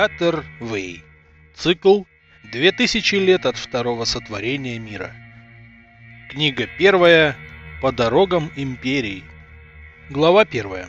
Катер Вэй. Цикл «2000 лет от второго сотворения мира». Книга первая. По дорогам империи. Глава первая.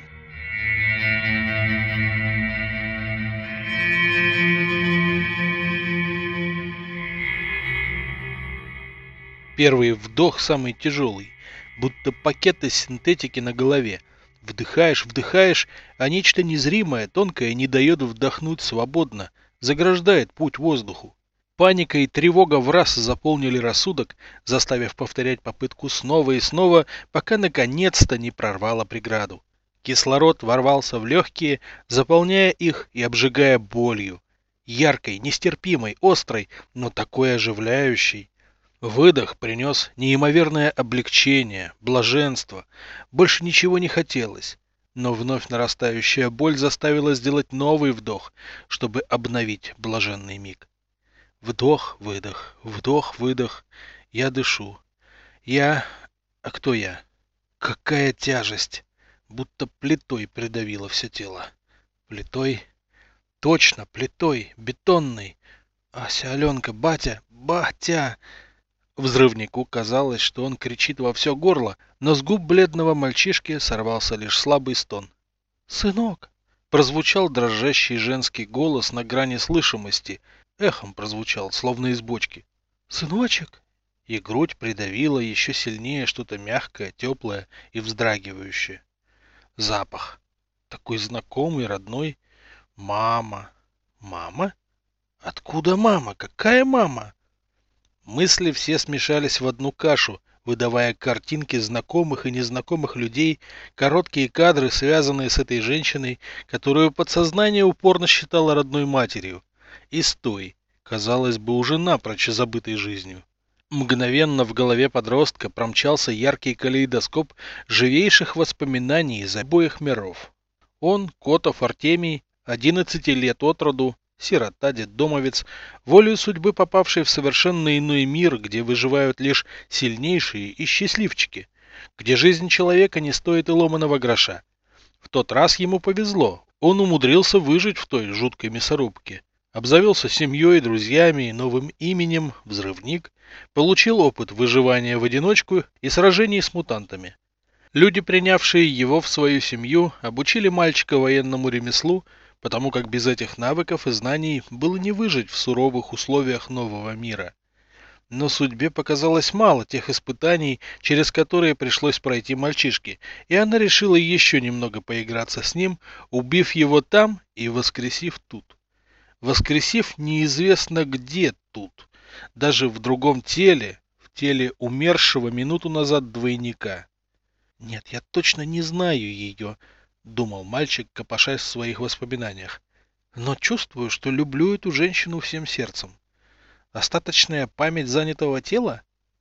Первый вдох самый тяжелый, будто пакет из синтетики на голове. Вдыхаешь, вдыхаешь, а нечто незримое, тонкое не дает вдохнуть свободно, заграждает путь воздуху. Паника и тревога враз заполнили рассудок, заставив повторять попытку снова и снова, пока наконец-то не прорвало преграду. Кислород ворвался в легкие, заполняя их и обжигая болью. Яркой, нестерпимой, острой, но такой оживляющей. Выдох принес неимоверное облегчение, блаженство. Больше ничего не хотелось. Но вновь нарастающая боль заставила сделать новый вдох, чтобы обновить блаженный миг. Вдох, выдох, вдох, выдох. Я дышу. Я... А кто я? Какая тяжесть! Будто плитой придавило все тело. Плитой? Точно, плитой, бетонной. Ася, Аленка, батя, батя! Взрывнику казалось, что он кричит во все горло, но с губ бледного мальчишки сорвался лишь слабый стон. «Сынок!» — прозвучал дрожащий женский голос на грани слышимости, эхом прозвучал, словно из бочки. «Сыночек!» И грудь придавила еще сильнее что-то мягкое, теплое и вздрагивающее. Запах. Такой знакомый, родной. Мама. Мама? Откуда мама? Какая мама? Мысли все смешались в одну кашу, выдавая картинки знакомых и незнакомых людей, короткие кадры, связанные с этой женщиной, которую подсознание упорно считало родной матерью, и с той, казалось бы, уже напрочь забытой жизнью. Мгновенно в голове подростка промчался яркий калейдоскоп живейших воспоминаний из обоих миров. Он, Котов Артемий, 11 лет от роду, сирота, детдомовец, волею судьбы попавший в совершенно иной мир, где выживают лишь сильнейшие и счастливчики, где жизнь человека не стоит и ломаного гроша. В тот раз ему повезло, он умудрился выжить в той жуткой мясорубке, обзавелся семьей, друзьями и новым именем «Взрывник», получил опыт выживания в одиночку и сражений с мутантами. Люди, принявшие его в свою семью, обучили мальчика военному ремеслу, потому как без этих навыков и знаний было не выжить в суровых условиях нового мира. Но судьбе показалось мало тех испытаний, через которые пришлось пройти мальчишке, и она решила еще немного поиграться с ним, убив его там и воскресив тут. Воскресив неизвестно где тут, даже в другом теле, в теле умершего минуту назад двойника. Нет, я точно не знаю ее, — думал мальчик, копошась в своих воспоминаниях. Но чувствую, что люблю эту женщину всем сердцем. Остаточная память занятого тела?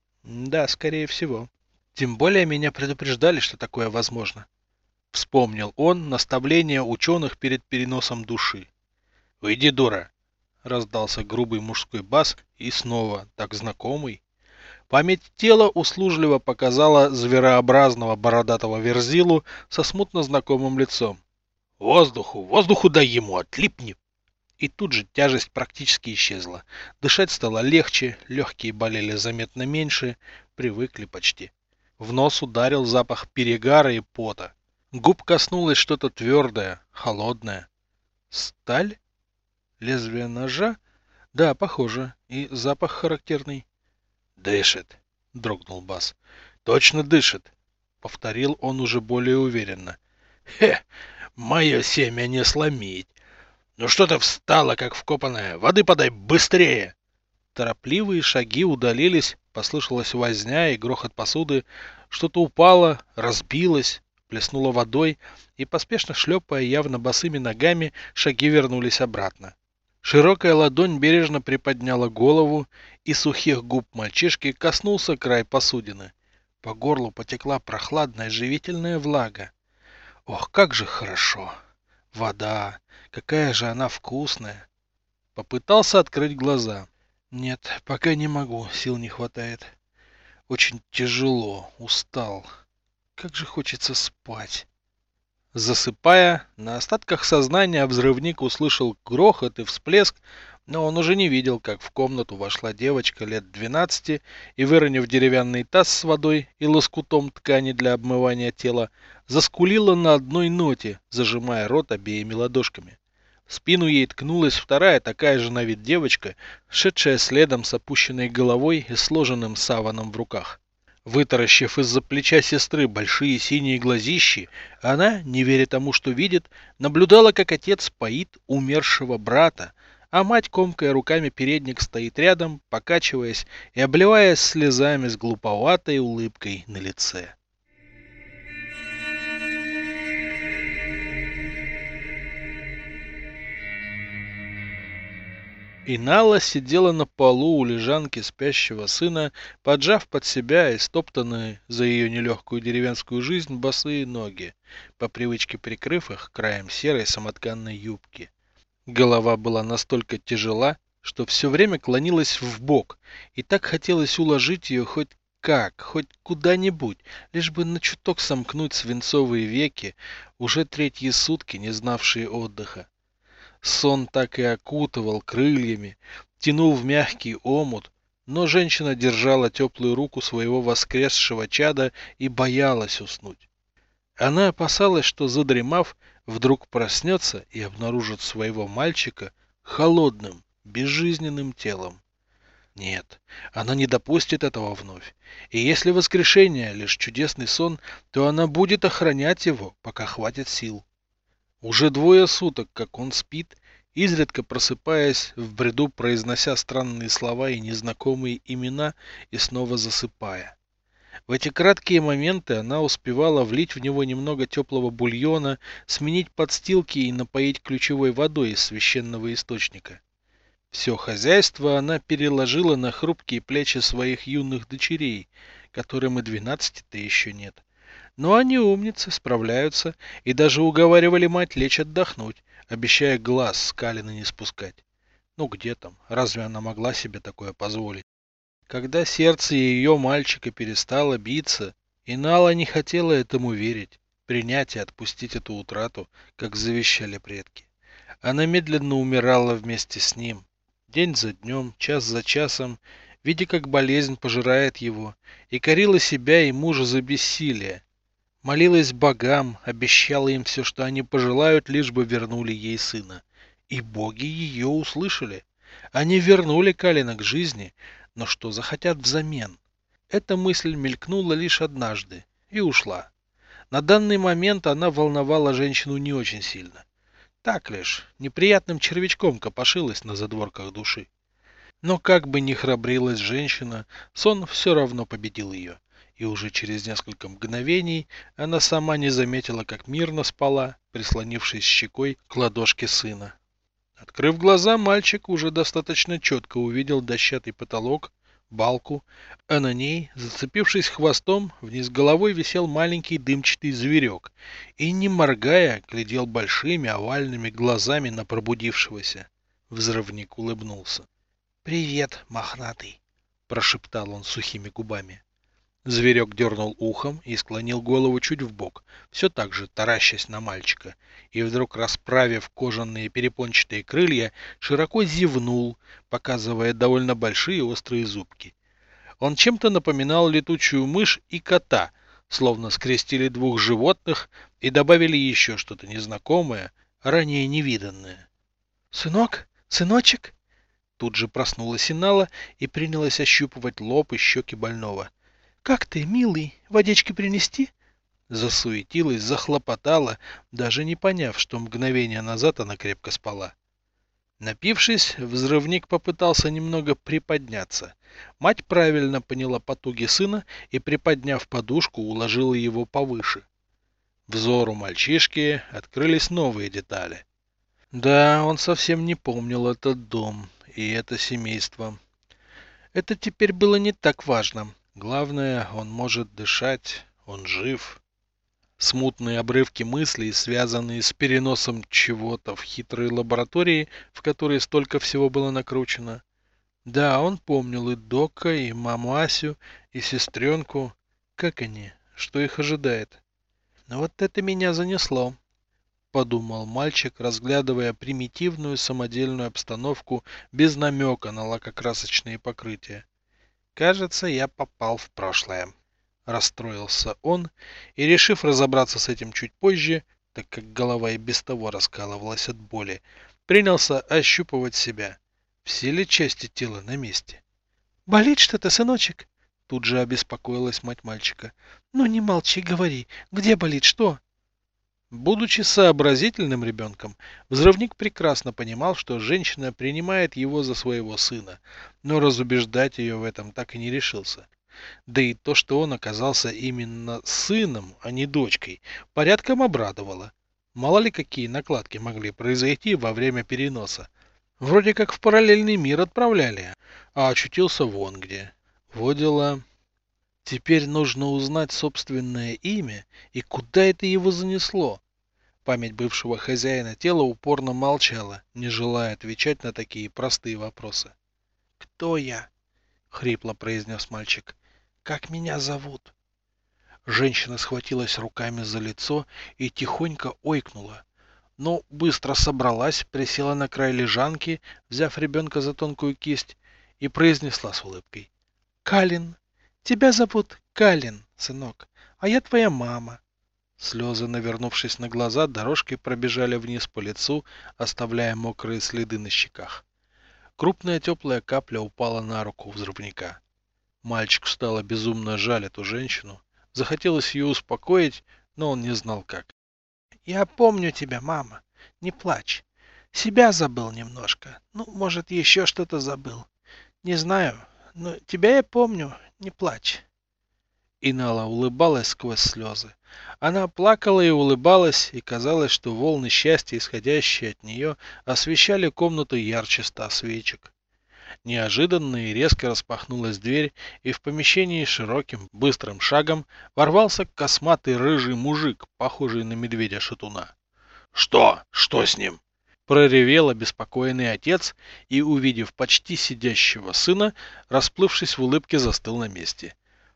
Да, скорее всего. Тем более меня предупреждали, что такое возможно. Вспомнил он наставление ученых перед переносом души. «Уйди, дура!» — раздался грубый мужской бас и снова так знакомый. Память тела услужливо показала зверообразного бородатого верзилу со смутно знакомым лицом. «Воздуху, воздуху дай ему, отлипни!» И тут же тяжесть практически исчезла. Дышать стало легче, легкие болели заметно меньше, привыкли почти. В нос ударил запах перегара и пота. Губ коснулось что-то твердое, холодное. Сталь? Лезвие ножа? Да, похоже. И запах характерный. «Дышит», — дрогнул бас. «Точно дышит», — повторил он уже более уверенно. «Хе, мое семя не сломить. Ну что ты встала, как вкопанная? Воды подай быстрее!» Торопливые шаги удалились, послышалась возня и грохот посуды. Что-то упало, разбилось, плеснуло водой, и, поспешно шлепая явно босыми ногами, шаги вернулись обратно. Широкая ладонь бережно приподняла голову, и сухих губ мальчишки коснулся край посудины. По горлу потекла прохладная живительная влага. Ох, как же хорошо! Вода! Какая же она вкусная! Попытался открыть глаза. Нет, пока не могу, сил не хватает. Очень тяжело, устал. Как же хочется спать. Засыпая, на остатках сознания взрывник услышал грохот и всплеск, но он уже не видел, как в комнату вошла девочка лет 12 и, выронив деревянный таз с водой и лоскутом ткани для обмывания тела, заскулила на одной ноте, зажимая рот обеими ладошками. В спину ей ткнулась вторая такая же на вид девочка, шедшая следом с опущенной головой и сложенным саваном в руках. Вытаращив из-за плеча сестры большие синие глазищи, она, не веря тому, что видит, наблюдала, как отец поит умершего брата, а мать, комкая руками передник, стоит рядом, покачиваясь и обливаясь слезами с глуповатой улыбкой на лице. Инала сидела на полу у лежанки спящего сына, поджав под себя истоптанные за ее нелегкую деревенскую жизнь босые ноги, по привычке прикрыв их краем серой самотканной юбки. Голова была настолько тяжела, что все время клонилась вбок, и так хотелось уложить ее хоть как, хоть куда-нибудь, лишь бы на чуток сомкнуть свинцовые веки, уже третьи сутки не знавшие отдыха. Сон так и окутывал крыльями, тянул в мягкий омут, но женщина держала теплую руку своего воскресшего чада и боялась уснуть. Она опасалась, что, задремав, вдруг проснется и обнаружит своего мальчика холодным, безжизненным телом. Нет, она не допустит этого вновь. И если воскрешение лишь чудесный сон, то она будет охранять его, пока хватит сил. Уже 2 суток, как он спит, изредка просыпаясь в бреду, произнося странные слова и незнакомые имена, и снова засыпая. В эти краткие моменты она успевала влить в него немного теплого бульона, сменить подстилки и напоить ключевой водой из священного источника. Все хозяйство она переложила на хрупкие плечи своих юных дочерей, которым и 12-то еще нет. Но они умницы, справляются, и даже уговаривали мать лечь отдохнуть, обещая глаз с Калины не спускать. Ну где там, разве она могла себе такое позволить? Когда сердце ее мальчика перестало биться, Инала не хотела этому верить, принять и отпустить эту утрату, как завещали предки. Она медленно умирала вместе с ним, день за днем, час за часом, видя, как болезнь пожирает его, и корила себя и мужа за бессилие. Молилась богам, обещала им все, что они пожелают, лишь бы вернули ей сына. И боги ее услышали. Они вернули Калина к жизни, но что захотят взамен? Эта мысль мелькнула лишь однажды и ушла. На данный момент она волновала женщину не очень сильно. Так лишь, неприятным червячком копошилась на задворках души. Но как бы ни храбрилась женщина, сон все равно победил ее. И уже через несколько мгновений она сама не заметила, как мирно спала, прислонившись щекой к ладошке сына. Открыв глаза, мальчик уже достаточно четко увидел дощатый потолок, балку, а на ней, зацепившись хвостом, вниз головой висел маленький дымчатый зверек и, не моргая, глядел большими овальными глазами на пробудившегося. Взрывник улыбнулся. «Привет, мохнатый!» — прошептал он сухими губами. Зверек дернул ухом и склонил голову чуть вбок, все так же таращась на мальчика, и вдруг, расправив кожаные перепончатые крылья, широко зевнул, показывая довольно большие острые зубки. Он чем-то напоминал летучую мышь и кота, словно скрестили двух животных и добавили еще что-то незнакомое, ранее невиданное. «Сынок? Сыночек?» Тут же проснулась Инала и принялась ощупывать лоб и щеки больного. «Как ты, милый? Водички принести?» Засуетилась, захлопотала, даже не поняв, что мгновение назад она крепко спала. Напившись, взрывник попытался немного приподняться. Мать правильно поняла потуги сына и, приподняв подушку, уложила его повыше. Взору мальчишки открылись новые детали. Да, он совсем не помнил этот дом и это семейство. Это теперь было не так важно. Главное, он может дышать, он жив. Смутные обрывки мыслей, связанные с переносом чего-то в хитрые лаборатории, в которые столько всего было накручено. Да, он помнил и Дока, и маму Асю, и сестренку. Как они? Что их ожидает? Но вот это меня занесло. подумал мальчик, разглядывая примитивную самодельную обстановку без намека на лакокрасочные покрытия. Кажется, я попал в прошлое. Расстроился он и, решив разобраться с этим чуть позже, так как голова и без того раскалывалась от боли, принялся ощупывать себя. Все ли части тела на месте? «Болит что-то, сыночек?» Тут же обеспокоилась мать мальчика. «Ну не молчи, говори. Где болит, что?» Будучи сообразительным ребенком, взрывник прекрасно понимал, что женщина принимает его за своего сына, но разубеждать ее в этом так и не решился. Да и то, что он оказался именно сыном, а не дочкой, порядком обрадовало. Мало ли какие накладки могли произойти во время переноса. Вроде как в параллельный мир отправляли, а очутился вон где. Во дела. Теперь нужно узнать собственное имя и куда это его занесло. Память бывшего хозяина тела упорно молчала, не желая отвечать на такие простые вопросы. «Кто я?» — хрипло произнес мальчик. «Как меня зовут?» Женщина схватилась руками за лицо и тихонько ойкнула. Но быстро собралась, присела на край лежанки, взяв ребенка за тонкую кисть, и произнесла с улыбкой. «Калин, тебя зовут Калин, сынок, а я твоя мама». Слезы, навернувшись на глаза, дорожкой пробежали вниз по лицу, оставляя мокрые следы на щеках. Крупная теплая капля упала на руку взрывника. Мальчику стало безумно жаль эту женщину. Захотелось ее успокоить, но он не знал как. «Я помню тебя, мама. Не плачь. Себя забыл немножко. Ну, может, еще что-то забыл. Не знаю, но тебя я помню. Не плачь». Инала улыбалась сквозь слезы. Она плакала и улыбалась, и казалось, что волны счастья, исходящие от нее, освещали комнату ярче 100 свечек. Неожиданно и резко распахнулась дверь, и в помещении широким, быстрым шагом ворвался косматый рыжий мужик, похожий на медведя-шатуна. «Что? Что с ним?» Проревел обеспокоенный отец и, увидев почти сидящего сына, расплывшись в улыбке, застыл на месте.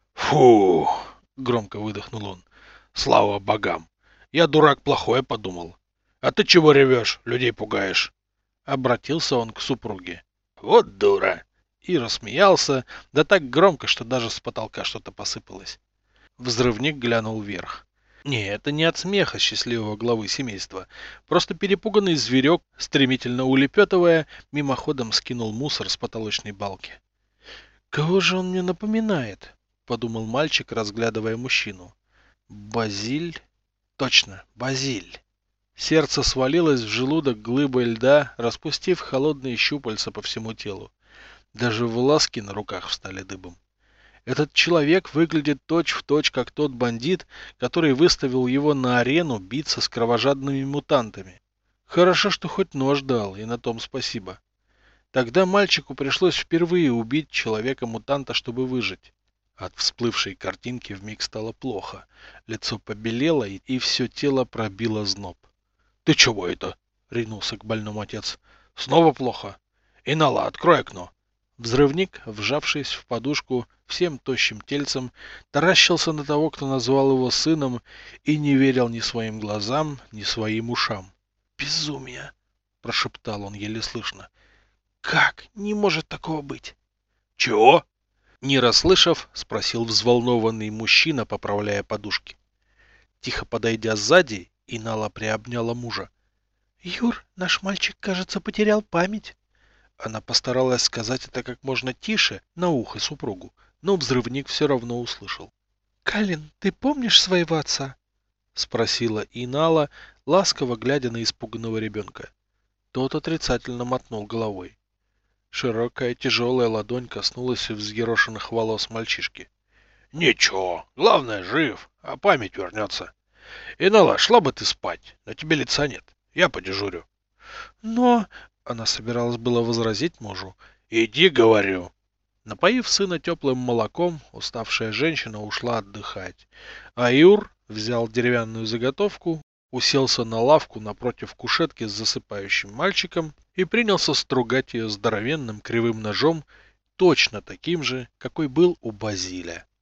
«Фу!» — громко выдохнул он. «Слава богам! Я дурак плохое подумал. А ты чего ревешь, людей пугаешь?» Обратился он к супруге. «Вот дура!» И рассмеялся, да так громко, что даже с потолка что-то посыпалось. Взрывник глянул вверх. Не, это не от смеха счастливого главы семейства. Просто перепуганный зверек, стремительно улепетывая, мимоходом скинул мусор с потолочной балки. «Кого же он мне напоминает?» — подумал мальчик, разглядывая мужчину. «Базиль? Точно, Базиль!» Сердце свалилось в желудок глыбой льда, распустив холодные щупальца по всему телу. Даже волоски на руках встали дыбом. Этот человек выглядит точь-в-точь, как тот бандит, который выставил его на арену биться с кровожадными мутантами. Хорошо, что хоть нож дал, и на том спасибо. Тогда мальчику пришлось впервые убить человека-мутанта, чтобы выжить. От всплывшей картинки вмиг стало плохо. Лицо побелело, и все тело пробило зноб. «Ты чего это?» — ринулся к больному отец. «Снова плохо? Инала, открой окно!» Взрывник, вжавшись в подушку всем тощим тельцем, таращился на того, кто назвал его сыном, и не верил ни своим глазам, ни своим ушам. «Безумие!» — прошептал он еле слышно. «Как? Не может такого быть!» «Чего?» Не расслышав, спросил взволнованный мужчина, поправляя подушки. Тихо подойдя сзади, Инала приобняла мужа. «Юр, наш мальчик, кажется, потерял память». Она постаралась сказать это как можно тише, на ухо супругу, но взрывник все равно услышал. «Калин, ты помнишь своего отца?» — спросила Инала, ласково глядя на испуганного ребенка. Тот отрицательно мотнул головой. Широкая тяжелая ладонь коснулась взъерошенных волос мальчишки. «Ничего, главное, жив, а память вернется. Инала, шла бы ты спать, на тебе лица нет, я подежурю». «Но...» — она собиралась было возразить мужу. «Иди, говорю». Напоив сына теплым молоком, уставшая женщина ушла отдыхать, а Юр взял деревянную заготовку, уселся на лавку напротив кушетки с засыпающим мальчиком и принялся стругать ее здоровенным кривым ножом, точно таким же, какой был у Базиля.